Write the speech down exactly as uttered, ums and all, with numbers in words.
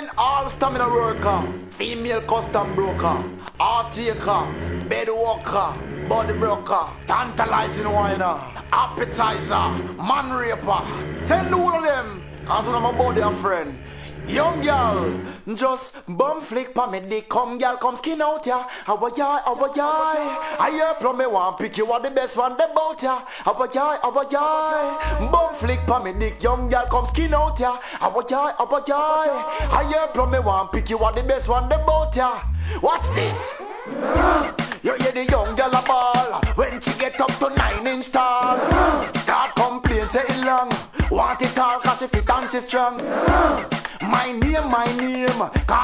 Represent all stamina worker, female custom broker, art taker, bed walker, body broker, tantalizing whiner, appetizer, man raper. Send all of them, cause when I'm a body a friend. Young girl, just bum flick pa me dick. Come girl, come skin out ya. How ya, how ya? I hear from me one pick you are the best one the bout ya. How ya, how ya? Bum flick pa me dick. Young girl, come skin out ya. How ya, how ya? I hear from me one pick you are the best one the bout ya. Watch this. You hear the young girl a ball when she get up to nine inch tall. Start complain say it long. Want it all cause she fit and she strong. My name, my name.